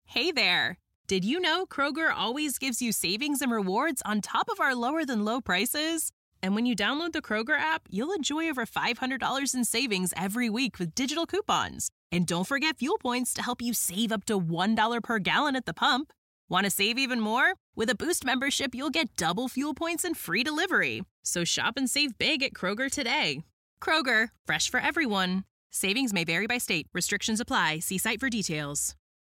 Hey there! Did you know Kroger always gives you savings and rewards on top of our lower-than-low prices? And when you download the Kroger app, you'll enjoy over $500 in savings every week with digital coupons. And don't forget fuel points to help you save up to $1 per gallon at the pump. Want to save even more? With a Boost membership, you'll get double fuel points and free delivery. So shop and save big at Kroger today. Kroger, fresh for everyone. Savings may vary by state. Restrictions apply. See site for details.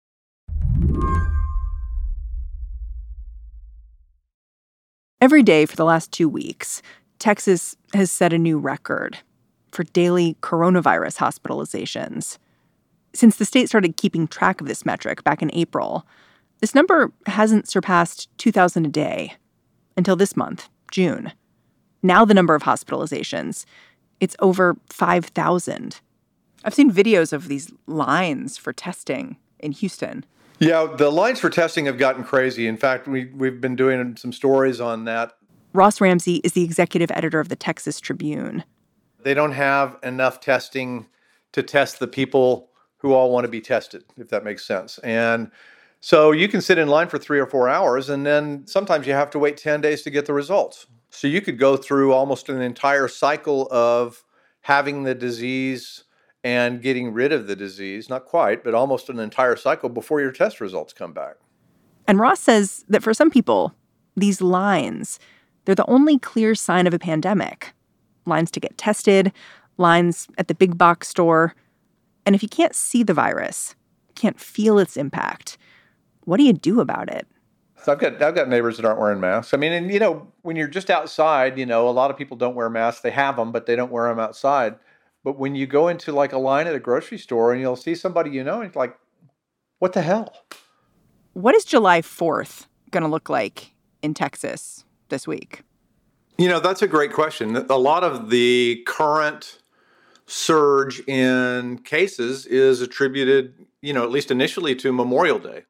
Every day for the last 2 weeks, Texas has set a new record for daily coronavirus hospitalizations. Since the state started keeping track of this metric back in April, this number hasn't surpassed 2,000 a day until this month, June. Now the number of hospitalizations, it's over 5,000. I've seen videos of these lines for testing in Houston. Yeah, the lines for testing have gotten crazy. In fact, we've been doing some stories on that. Ross Ramsey is the executive editor of the Texas Tribune. They don't have enough testing to test the people who all want to be tested, if that makes sense. And so you can sit in line for 3 or 4 hours, and then sometimes you have to wait 10 days to get the results. So you could go through almost an entire cycle of having the disease and getting rid of the disease, not quite, but almost an entire cycle before your test results come back. And Ross says that for some people, these lines, they're the only clear sign of a pandemic. Lines to get tested, lines at the big box store. And if you can't see the virus, can't feel its impact, what do you do about it? So I've got neighbors that aren't wearing masks. I mean, and when you're just outside, a lot of people don't wear masks. They have them, but they don't wear them outside. But when you go into like a line at a grocery store and you'll see somebody and it's like, what the hell? What is July 4th going to look like in Texas this week? That's a great question. A lot of the current surge in cases is attributed, at least initially, to Memorial Day.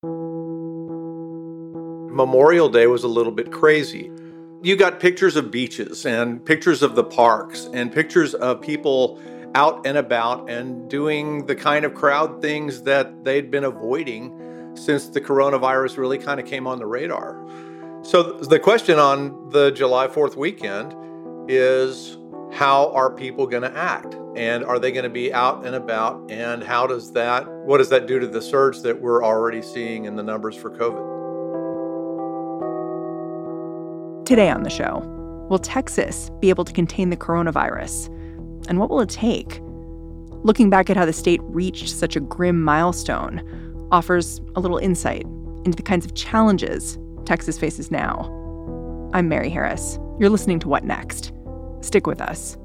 Memorial Day was a little bit crazy. You got pictures of beaches and pictures of the parks and pictures of people out and about and doing the kind of crowd things that they'd been avoiding since the coronavirus really kind of came on the radar. So the question on the July 4th weekend is, how are people going to act? And are they going to be out and about? And what does that do to the surge that we're already seeing in the numbers for COVID? Today on the show, will Texas be able to contain the coronavirus? And what will it take? Looking back at how the state reached such a grim milestone offers a little insight into the kinds of challenges Texas faces now. I'm Mary Harris. You're listening to What Next? Stick with us.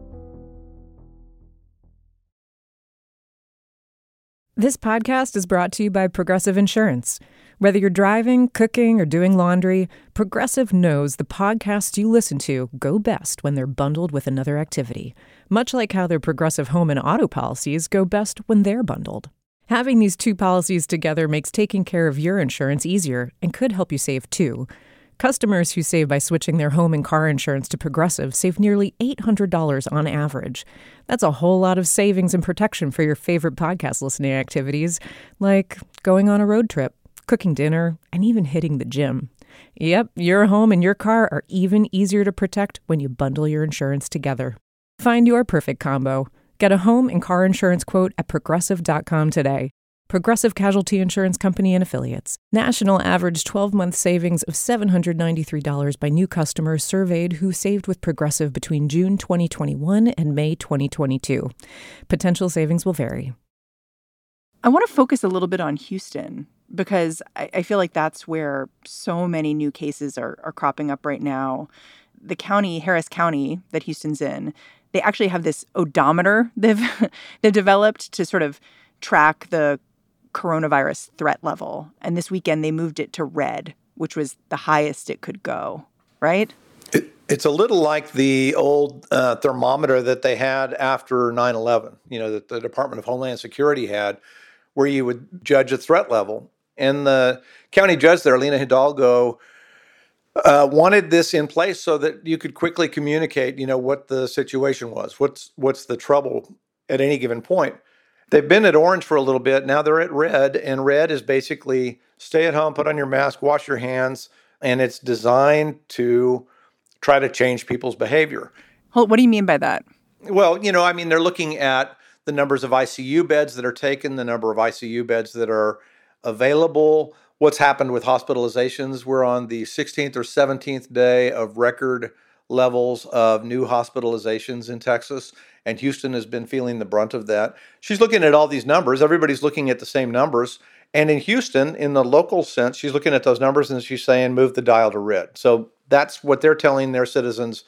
This podcast is brought to you by Progressive Insurance. Whether you're driving, cooking, or doing laundry, Progressive knows the podcasts you listen to go best when they're bundled with another activity, much like how their Progressive home and auto policies go best when they're bundled. Having these two policies together makes taking care of your insurance easier and could help you save too. Customers who save by switching their home and car insurance to Progressive save nearly $800 on average. That's a whole lot of savings and protection for your favorite podcast listening activities, like going on a road trip, cooking dinner, and even hitting the gym. Yep, your home and your car are even easier to protect when you bundle your insurance together. Find your perfect combo. Get a home and car insurance quote at Progressive.com today. Progressive Casualty Insurance Company and Affiliates. National average 12-month savings of $793 by new customers surveyed who saved with Progressive between June 2021 and May 2022. Potential savings will vary. I want to focus a little bit on Houston because I feel like that's where so many new cases are cropping up right now. The county, Harris County, that Houston's in, they actually have this odometer they've developed to sort of track the coronavirus threat level. And this weekend they moved it to red, which was the highest it could go, right? It's a little like the old thermometer that they had after 9/11, that the Department of Homeland Security had, where you would judge a threat level. And the county judge there, Lena Hidalgo, wanted this in place so that you could quickly communicate, what the situation was, what's the trouble at any given point. They've been at orange for a little bit. Now they're at red, and red is basically stay at home, put on your mask, wash your hands, and it's designed to try to change people's behavior. What do you mean by that? Well, they're looking at the numbers of ICU beds that are taken, the number of ICU beds that are available, what's happened with hospitalizations. We're on the 16th or 17th day of record levels of new hospitalizations in Texas, and Houston has been feeling the brunt of that. She's looking at all these numbers. Everybody's looking at the same numbers. And in Houston, in the local sense, she's looking at those numbers and she's saying, move the dial to red. So that's what they're telling their citizens,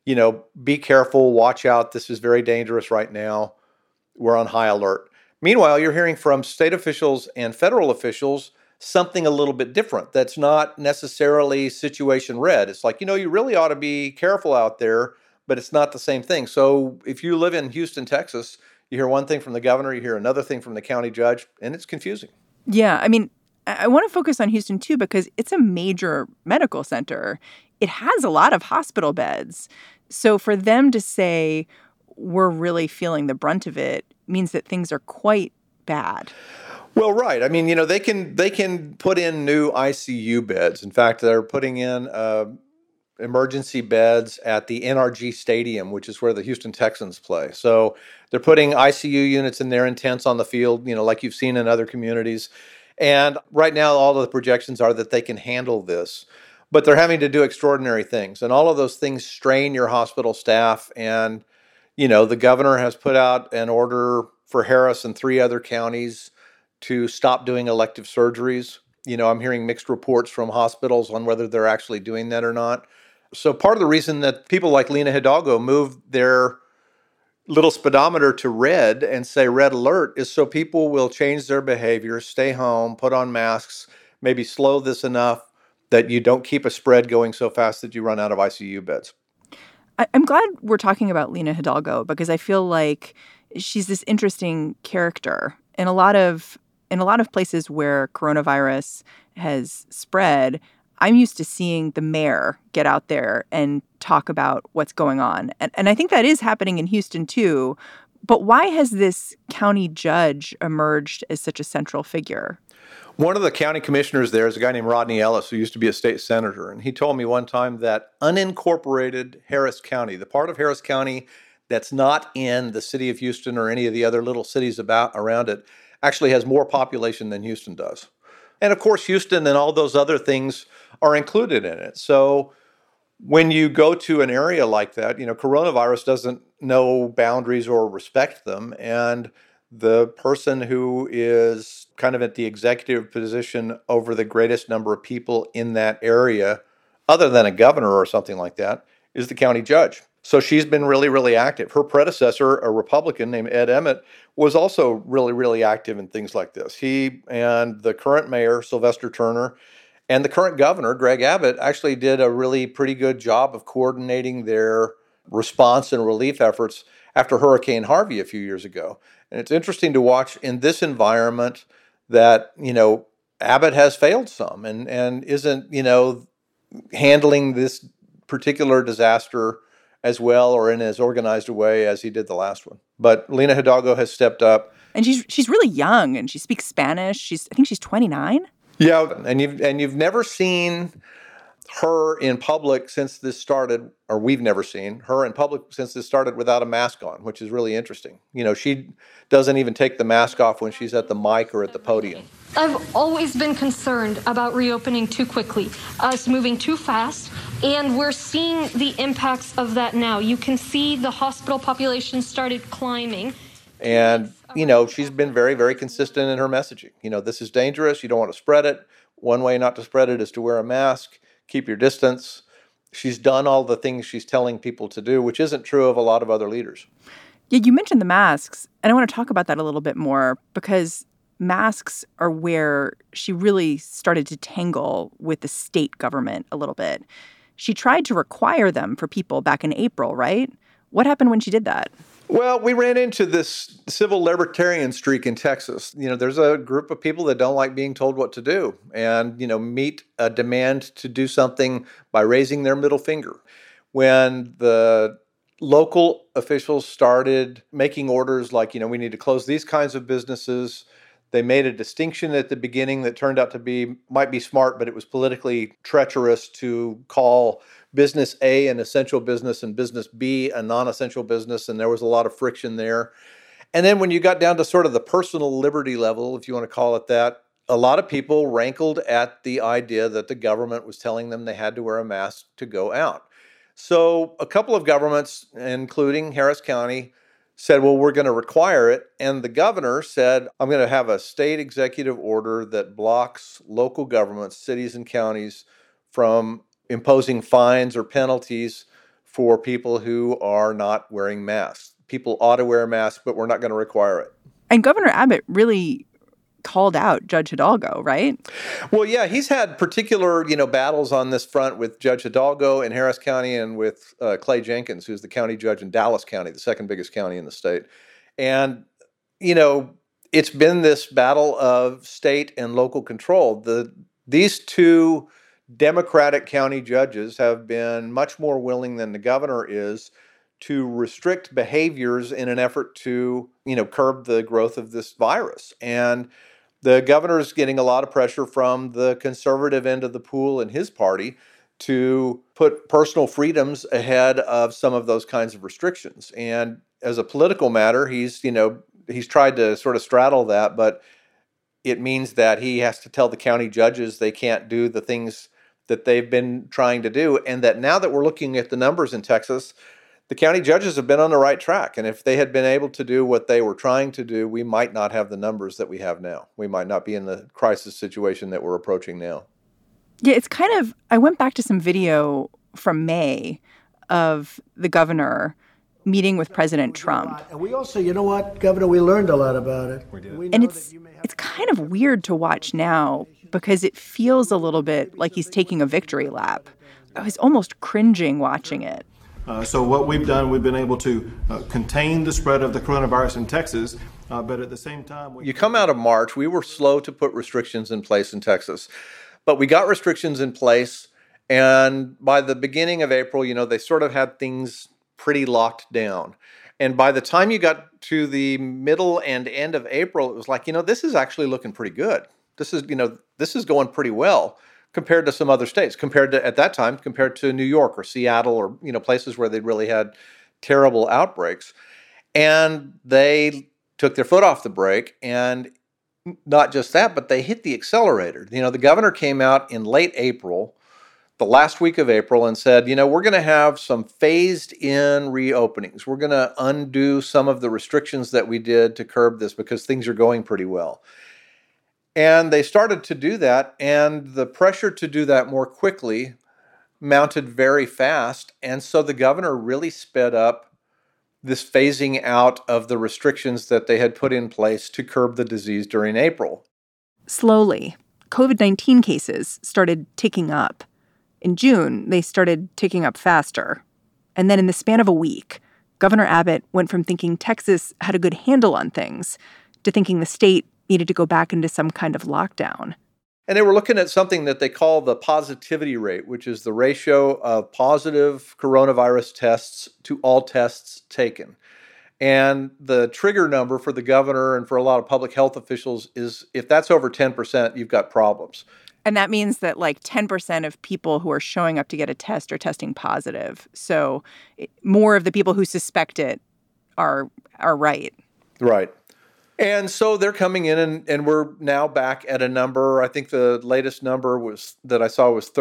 be careful, watch out. This is very dangerous right now. We're on high alert. Meanwhile, you're hearing from state officials and federal officials something a little bit different. That's not necessarily situation red. It's like, you really ought to be careful out there, but it's not the same thing. So if you live in Houston, Texas, you hear one thing from the governor, you hear another thing from the county judge, and it's confusing. Yeah, I want to focus on Houston, too, because it's a major medical center. It has a lot of hospital beds. So for them to say we're really feeling the brunt of it means that things are quite bad. Well, right. They can put in new ICU beds. In fact, they're putting in emergency beds at the NRG Stadium, which is where the Houston Texans play. So they're putting ICU units in there in tents on the field, like you've seen in other communities. And right now, all of the projections are that they can handle this. But they're having to do extraordinary things. And all of those things strain your hospital staff. And, the governor has put out an order for Harris and 3 other counties to stop doing elective surgeries. I'm hearing mixed reports from hospitals on whether they're actually doing that or not. So part of the reason that people like Lina Hidalgo moved their little speedometer to red and say red alert is so people will change their behavior, stay home, put on masks, maybe slow this enough that you don't keep a spread going so fast that you run out of ICU beds. I'm glad we're talking about Lina Hidalgo because I feel like she's this interesting character. In a lot of places where coronavirus has spread, I'm used to seeing the mayor get out there and talk about what's going on. And I think that is happening in Houston, too. But why has this county judge emerged as such a central figure? One of the county commissioners there is a guy named Rodney Ellis, who used to be a state senator. And he told me one time that unincorporated Harris County, the part of Harris County that's not in the city of Houston or any of the other little cities around it, actually has more population than Houston does. And of course, Houston and all those other things are included in it. So when you go to an area like that, coronavirus doesn't know boundaries or respect them. And the person who is kind of at the executive position over the greatest number of people in that area, other than a governor or something like that, is the county judge. So she's been really, really active. Her predecessor, a Republican named Ed Emmett, was also really, really active in things like this. He and the current mayor, Sylvester Turner, and the current governor, Greg Abbott, actually did a really pretty good job of coordinating their response and relief efforts after Hurricane Harvey a few years ago. And it's interesting to watch in this environment that, Abbott has failed some and isn't, handling this particular disaster as well or in as organized a way as he did the last one. But Lina Hidalgo has stepped up. And she's really young and she speaks Spanish. I think she's 29. Yeah, and you've never seen her in public since this started, or we've never seen her in public since this started without a mask on, which is really interesting. She doesn't even take the mask off when she's at the mic or at the podium. I've always been concerned about reopening too quickly, us moving too fast, and we're seeing the impacts of that now. You can see the hospital population started climbing. And, she's been very, very consistent in her messaging. This is dangerous. You don't want to spread it. One way not to spread it is to wear a mask, keep your distance. She's done all the things she's telling people to do, which isn't true of a lot of other leaders. Yeah, you mentioned the masks, and I want to talk about that a little bit more because masks are where she really started to tangle with the state government a little bit. She tried to require them for people back in April, right? What happened when she did that? Well, we ran into this civil libertarian streak in Texas. There's a group of people that don't like being told what to do and, meet a demand to do something by raising their middle finger. When the local officials started making orders like, we need to close these kinds of businesses. They made a distinction at the beginning that turned out to might be smart, but it was politically treacherous to call business A an essential business and business B a non-essential business, and there was a lot of friction there. And then when you got down to sort of the personal liberty level, if you want to call it that, a lot of people rankled at the idea that the government was telling them they had to wear a mask to go out. So a couple of governments, including Harris County, said, well, we're going to require it. And the governor said, I'm going to have a state executive order that blocks local governments, cities and counties, from imposing fines or penalties for people who are not wearing masks. People ought to wear a mask, but we're not going to require it. And Governor Abbott really called out Judge Hidalgo, right? Well, yeah, he's had particular, battles on this front with Judge Hidalgo in Harris County and with Clay Jenkins, who's the county judge in Dallas County, the second biggest county in the state. And, it's been this battle of state and local control. These two Democratic county judges have been much more willing than the governor is to restrict behaviors in an effort to, curb the growth of this virus. And the governor is getting a lot of pressure from the conservative end of the pool in his party to put personal freedoms ahead of some of those kinds of restrictions. And as a political matter, he's tried to sort of straddle that, but it means that he has to tell the county judges they can't do the things that they've been trying to do. And that now that we're looking at the numbers in Texas, the county judges have been on the right track. And if they had been able to do what they were trying to do, we might not have the numbers that we have now. We might not be in the crisis situation that we're approaching now. Yeah, it's kind of, I went back to some video from May of the governor meeting with President Trump. And we also, Governor, we learned a lot about it. And it's kind of weird to watch now because it feels a little bit like he's taking a victory lap. I was almost cringing watching it. So what we've done, we've been able to contain the spread of the coronavirus in Texas, but at the same time... You come out of March, we were slow to put restrictions in place in Texas, but we got restrictions in place, and by the beginning of April, they sort of had things pretty locked down. And by the time you got to the middle and end of April, it was like, this is actually looking pretty good. This is going pretty well compared to some other states, compared to New York or Seattle or, places where they really had terrible outbreaks. And they took their foot off the brake, and not just that, but they hit the accelerator. The governor came out in late April, the last week of April, and said, we're going to have some phased in reopenings. We're going to undo some of the restrictions that we did to curb this because things are going pretty well. And they started to do that, and the pressure to do that more quickly mounted very fast. And so the governor really sped up this phasing out of the restrictions that they had put in place to curb the disease during April. Slowly, COVID-19 cases started ticking up. In June, they started ticking up faster. And then in the span of a week, Governor Abbott went from thinking Texas had a good handle on things to thinking the state needed to go back into some kind of lockdown. And they were looking at something that they call the positivity rate, which is the ratio of positive coronavirus tests to all tests taken. And the trigger number for the governor and for a lot of public health officials is if that's over 10%, you've got problems. And that means that 10% of people who are showing up to get a test are testing positive. So more of the people who suspect it are right. Right. And so they're coming in, and we're now back at a number. I think the latest number that I saw was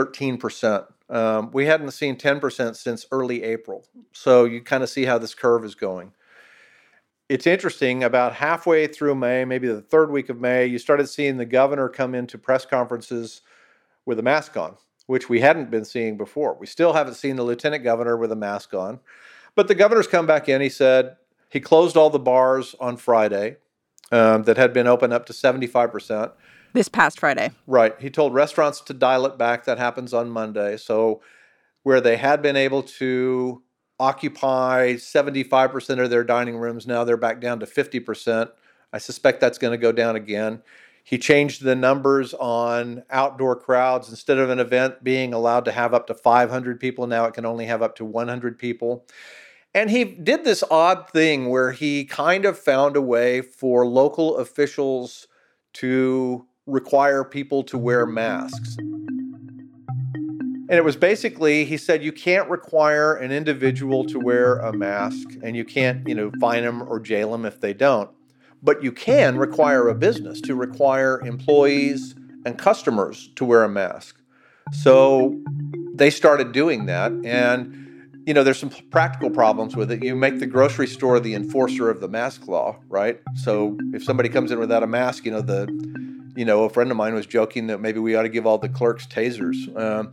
13%. We hadn't seen 10% since early April. So you kind of see how this curve is going. It's interesting, about halfway through May, maybe the third week of May, you started seeing the governor come into press conferences with a mask on, which we hadn't been seeing before. We still haven't seen the lieutenant governor with a mask on. But the governor's come back in. He said he closed all the bars on Friday. That had been open up to 75%. This past Friday. Right. He told restaurants to dial it back. That happens on Monday. So where they had been able to occupy 75% of their dining rooms, now they're back down to 50%. I suspect that's going to go down again. He changed the numbers on outdoor crowds. Instead of an event being allowed to have up to 500 people, now it can only have up to 100 people. And he did this odd thing where he kind of found a way for local officials to require people to wear masks. And it was basically, he said, you can't require an individual to wear a mask, and you can't, fine them or jail them if they don't. But you can require a business to require employees and customers to wear a mask. So they started doing that. And, there's some practical problems with it. You make the grocery store the enforcer of the mask law, right? So if somebody comes in without a mask, a friend of mine was joking that maybe we ought to give all the clerks tasers.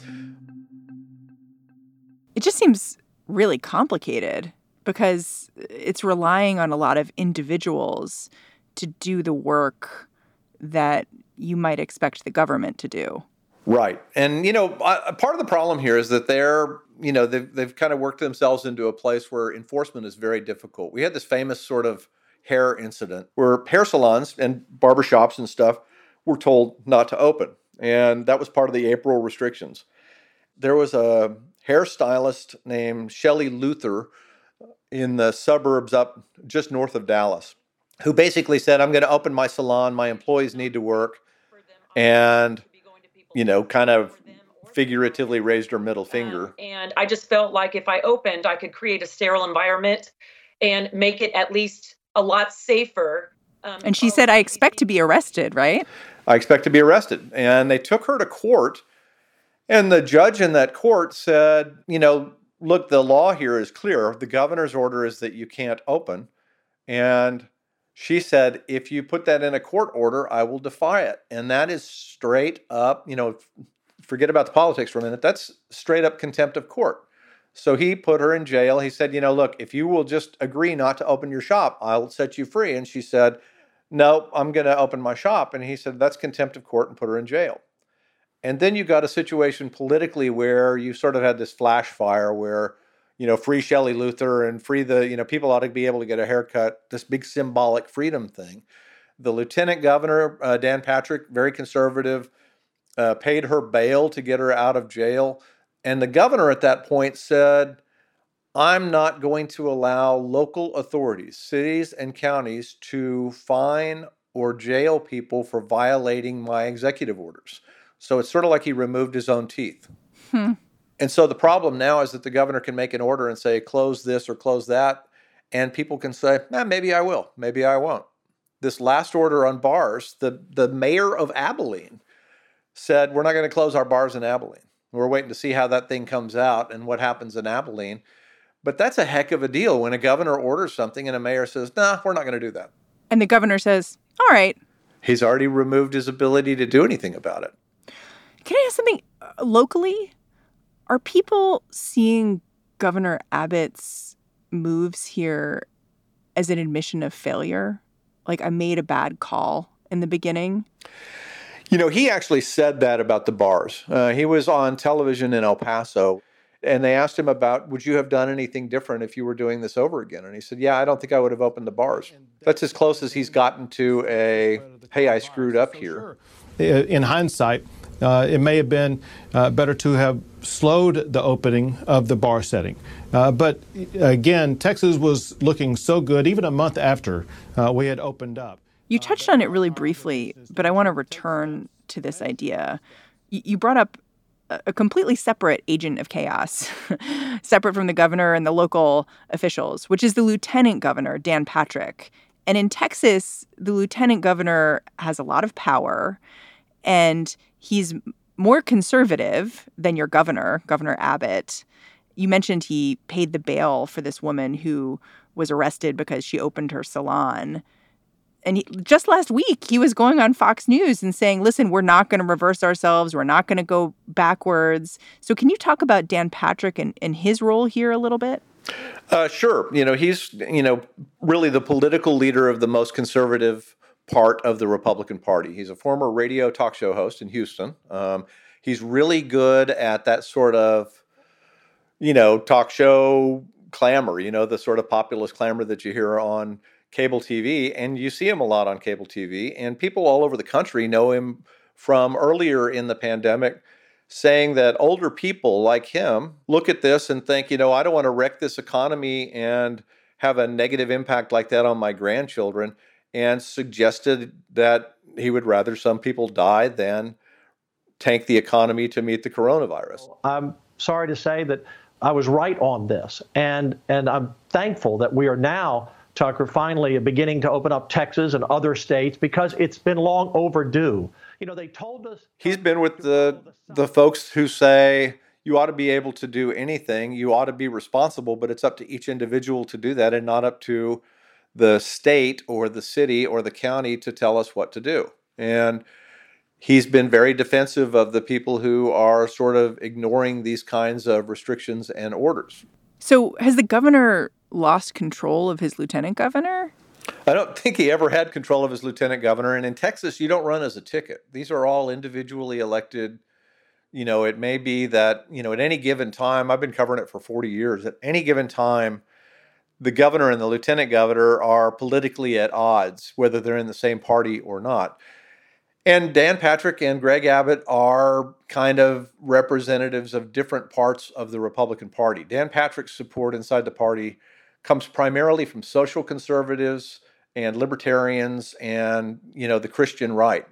It just seems really complicated because it's relying on a lot of individuals to do the work that you might expect the government to do. Right. And, part of the problem here is that they've kind of worked themselves into a place where enforcement is very difficult. We had this famous sort of hair incident where hair salons and barbershops and stuff were told not to open. And that was part of the April restrictions. There was a hairstylist named Shelley Luther in the suburbs up just north of Dallas, who basically said, I'm going to open my salon. My employees need to work. And, kind of figuratively raised her middle finger. And I just felt like if I opened, I could create a sterile environment and make it at least a lot safer. And she said, I expect to be arrested, right? I expect to be arrested. And they took her to court. And the judge in that court said, look, the law here is clear. The governor's order is that you can't open. And she said, if you put that in a court order, I will defy it. And that is straight up, forget about the politics for a minute. That's straight up contempt of court. So he put her in jail. He said, look, if you will just agree not to open your shop, I'll set you free. And she said, no, I'm going to open my shop. And he said, that's contempt of court, and put her in jail. And then you got a situation politically where you sort of had this flash fire where, free Shelley Luther and free the, people ought to be able to get a haircut, this big symbolic freedom thing. The lieutenant governor, Dan Patrick, very conservative, paid her bail to get her out of jail. And the governor at that point said, I'm not going to allow local authorities, cities and counties, to fine or jail people for violating my executive orders. So it's sort of like he removed his own teeth. And so the problem now is that the governor can make an order and say, close this or close that. And people can say, maybe I will, maybe I won't. This last order on bars, the mayor of Abilene said, we're not going to close our bars in Abilene. We're waiting to see how that thing comes out and what happens in Abilene. But that's a heck of a deal when a governor orders something and a mayor says, we're not going to do that. And the governor says, all right. He's already removed his ability to do anything about it. Can I ask something locally? Are people seeing Governor Abbott's moves here as an admission of failure? Like, I made a bad call in the beginning? He actually said that about the bars. He was on television in El Paso, and they asked him about, would you have done anything different if you were doing this over again? And he said, I don't think I would have opened the bars. That's as close as he's gotten to a, hey, I screwed up here. In hindsight, it may have been better to have slowed the opening of the bar setting. But again, Texas was looking so good, even a month after we had opened up. You touched on it really briefly, but I want to return to this idea. You brought up a completely separate agent of chaos, separate from the governor and the local officials, which is the lieutenant governor, Dan Patrick. And in Texas, the lieutenant governor has a lot of power, and he's more conservative than your governor, Governor Abbott. You mentioned he paid the bail for this woman who was arrested because she opened her salon. And just last week, he was going on Fox News and saying, listen, we're not going to reverse ourselves. We're not going to go backwards. So can you talk about Dan Patrick and his role here a little bit? Sure. He's, really the political leader of the most conservative part of the Republican Party. He's a former radio talk show host in Houston. He's really good at that sort of, talk show clamor, the sort of populist clamor that you hear on cable TV, and you see him a lot on cable TV, and people all over the country know him from earlier in the pandemic saying that older people like him look at this and think, I don't want to wreck this economy and have a negative impact like that on my grandchildren, and suggested that he would rather some people die than tank the economy to meet the coronavirus. I'm sorry to say that I was right on this, and I'm thankful that we are now, Tucker, finally beginning to open up Texas and other states, because it's been long overdue. They told us... He's been with the folks who say you ought to be able to do anything, you ought to be responsible, but it's up to each individual to do that and not up to the state or the city or the county to tell us what to do. And he's been very defensive of the people who are sort of ignoring these kinds of restrictions and orders. So has the governor lost control of his lieutenant governor? I don't think he ever had control of his lieutenant governor. And in Texas, you don't run as a ticket. These are all individually elected. It may be that, at any given time, I've been covering it for 40 years, at any given time, the governor and the lieutenant governor are politically at odds, whether they're in the same party or not. And Dan Patrick and Greg Abbott are kind of representatives of different parts of the Republican Party. Dan Patrick's support inside the party comes primarily from social conservatives and libertarians and, the Christian right.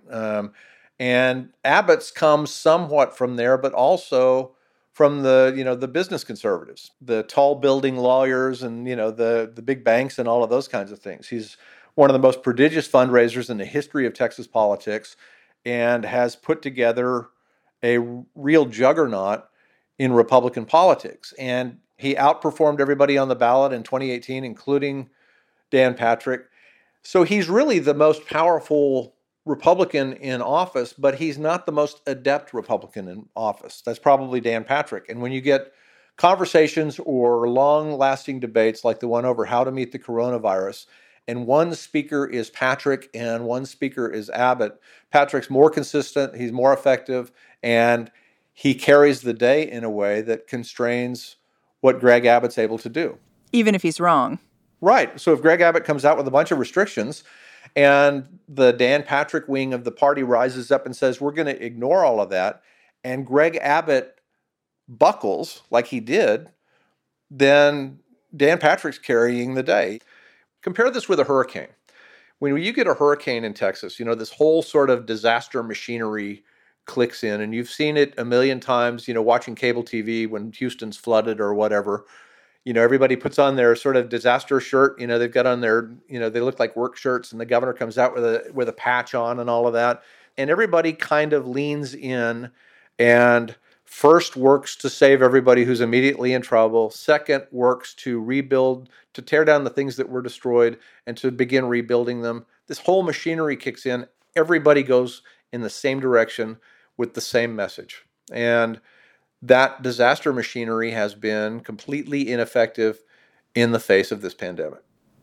And Abbott's comes somewhat from there, but also from the business conservatives, the tall building lawyers and, the big banks and all of those kinds of things. He's one of the most prodigious fundraisers in the history of Texas politics and has put together a real juggernaut in Republican politics. And he outperformed everybody on the ballot in 2018, including Dan Patrick. So he's really the most powerful Republican in office, but he's not the most adept Republican in office. That's probably Dan Patrick. And when you get conversations or long-lasting debates like the one over how to meet the coronavirus, and one speaker is Patrick and one speaker is Abbott, Patrick's more consistent, he's more effective, and he carries the day in a way that constrains what Greg Abbott's able to do. Even if he's wrong. Right. So if Greg Abbott comes out with a bunch of restrictions and the Dan Patrick wing of the party rises up and says, we're going to ignore all of that, and Greg Abbott buckles like he did, then Dan Patrick's carrying the day. Compare this with a hurricane. When you get a hurricane in Texas, this whole sort of disaster machinery clicks in, and you've seen it a million times, watching cable TV when Houston's flooded or whatever. Everybody puts on their sort of disaster shirt. They've got on their, they look like work shirts, and the governor comes out with a patch on and all of that. And everybody kind of leans in and first works to save everybody who's immediately in trouble. Second, works to rebuild, to tear down the things that were destroyed and to begin rebuilding them. This whole machinery kicks in. Everybody goes in the same direction with the same message. And that disaster machinery has been completely ineffective in the face of this pandemic.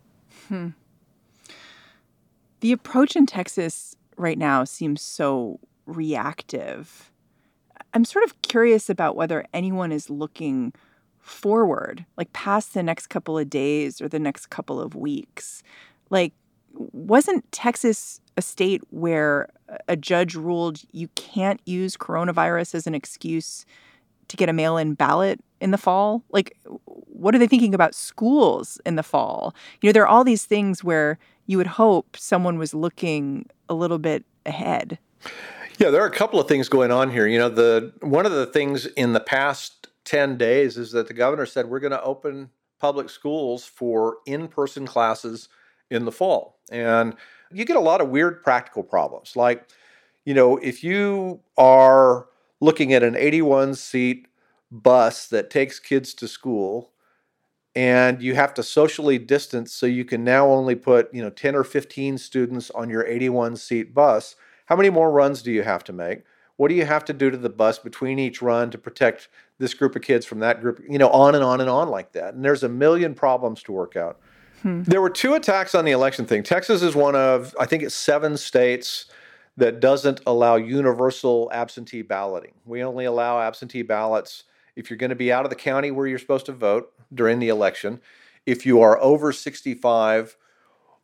The approach in Texas right now seems so reactive. I'm sort of curious about whether anyone is looking forward, like past the next couple of days or the next couple of weeks. Like, wasn't Texas a state where a judge ruled you can't use coronavirus as an excuse to get a mail-in ballot in the fall? Like, what are they thinking about schools in the fall? There are all these things where you would hope someone was looking a little bit ahead. Yeah, there are a couple of things going on here. One of the things in the past 10 days is that the governor said we're going to open public schools for in-person classes in the fall. And you get a lot of weird practical problems. Like, if you are looking at an 81-seat bus that takes kids to school and you have to socially distance so you can now only put, 10 or 15 students on your 81-seat bus, how many more runs do you have to make? What do you have to do to the bus between each run to protect this group of kids from that group, on and on and on like that? And there's a million problems to work out. There were two attacks on the election thing. Texas is one of, I think it's 7 states that doesn't allow universal absentee balloting. We only allow absentee ballots if you're going to be out of the county where you're supposed to vote during the election, if you are over 65,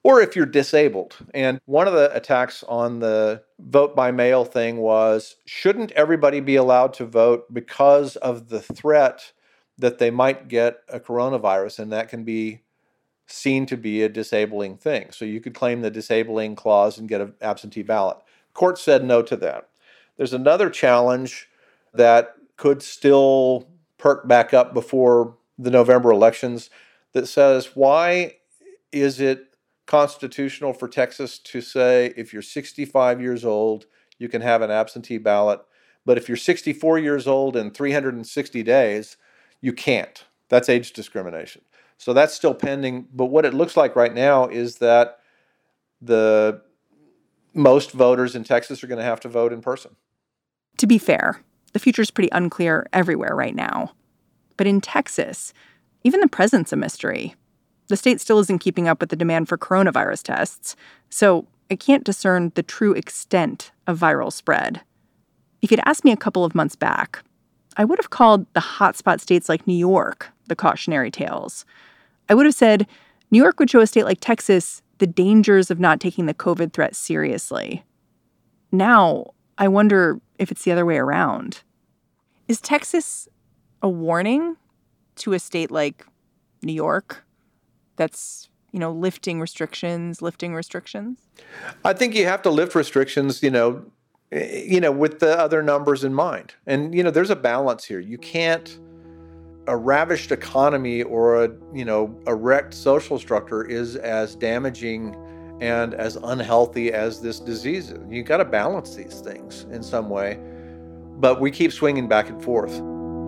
or if you're disabled. And one of the attacks on the vote by mail thing was, shouldn't everybody be allowed to vote because of the threat that they might get a coronavirus, and that can be seen to be a disabling thing. So you could claim the disabling clause and get an absentee ballot. Court said no to that. There's another challenge that could still perk back up before the November elections that says, why is it constitutional for Texas to say if you're 65 years old, you can have an absentee ballot, but if you're 64 years old and 360 days, you can't? That's age discrimination. So that's still pending. But what it looks like right now is that the most voters in Texas are going to have to vote in person. To be fair, the future's pretty unclear everywhere right now. But in Texas, even the present's a mystery. The state still isn't keeping up with the demand for coronavirus tests, so it can't discern the true extent of viral spread. If you'd asked me a couple of months back, I would have called the hotspot states like New York the cautionary tales. I would have said New York would show a state like Texas the dangers of not taking the COVID threat seriously. Now, I wonder if it's the other way around. Is Texas a warning to a state like New York that's, lifting restrictions? I think you have to lift restrictions, with the other numbers in mind. And, there's a balance here. You can't, a ravished economy or a wrecked social structure is as damaging and as unhealthy as this disease is. You got to balance these things in some way, but we keep swinging back and forth.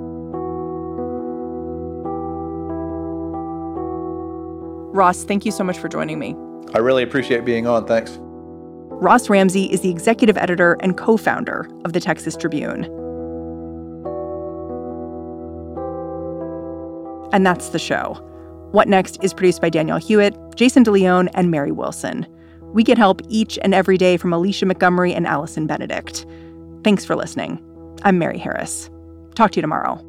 Ross, thank you so much for joining me. I really appreciate being on. Thanks. Ross Ramsey is the executive editor and co-founder of the Texas Tribune. And that's the show. What Next is produced by Danielle Hewitt, Jason DeLeon, and Mary Wilson. We get help each and every day from Alicia Montgomery and Allison Benedict. Thanks for listening. I'm Mary Harris. Talk to you tomorrow.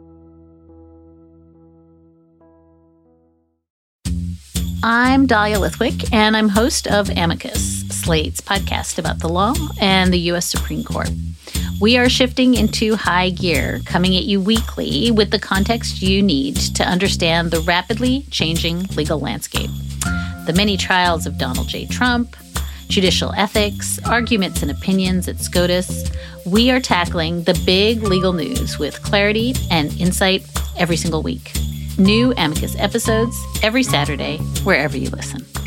I'm Dahlia Lithwick, and I'm host of Amicus, Slate's podcast about the law and the U.S. Supreme Court. We are shifting into high gear, coming at you weekly with the context you need to understand the rapidly changing legal landscape. The many trials of Donald J. Trump, judicial ethics, arguments and opinions at SCOTUS. We are tackling the big legal news with clarity and insight every single week. New Amicus episodes every Saturday, wherever you listen.